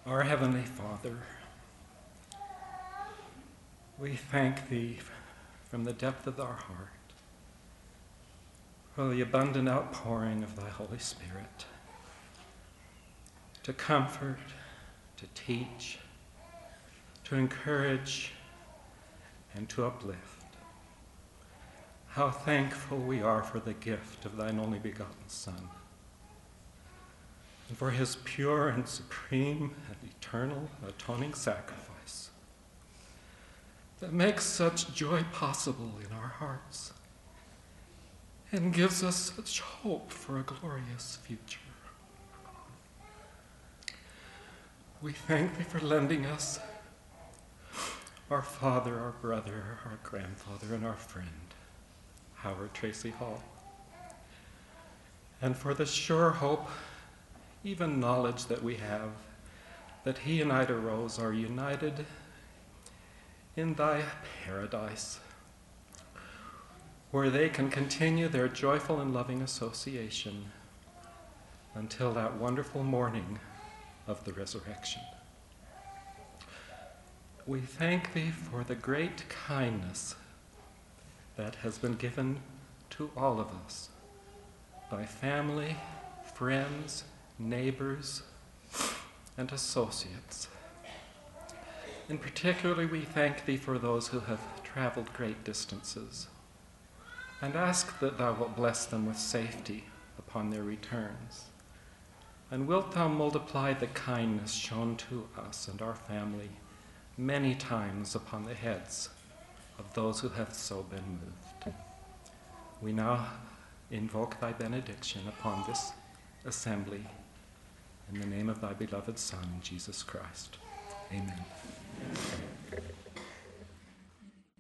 Our Heavenly Father, we thank Thee from the depth of our heart for the abundant outpouring of Thy Holy Spirit to comfort, to teach, to encourage, and to uplift. How thankful we are for the gift of Thine only begotten Son, and for His pure and supreme and eternal atoning sacrifice that makes such joy possible in our hearts and gives us such hope for a glorious future. We thank Thee for lending us our father, our brother, our grandfather, and our friend, Howard Tracy Hall, and for the sure hope, even knowledge that we have, that he and Ida Rose are united in Thy paradise, where they can continue their joyful and loving association until that wonderful morning of the resurrection. We thank Thee for the great kindness that has been given to all of us by family, friends, neighbors, and associates. And particularly we thank Thee for those who have traveled great distances, and ask that Thou wilt bless them with safety upon their returns. And wilt Thou multiply the kindness shown to us and our family many times upon the heads of those who have so been moved. We now invoke Thy benediction upon this assembly in the name of Thy beloved Son, Jesus Christ. Amen.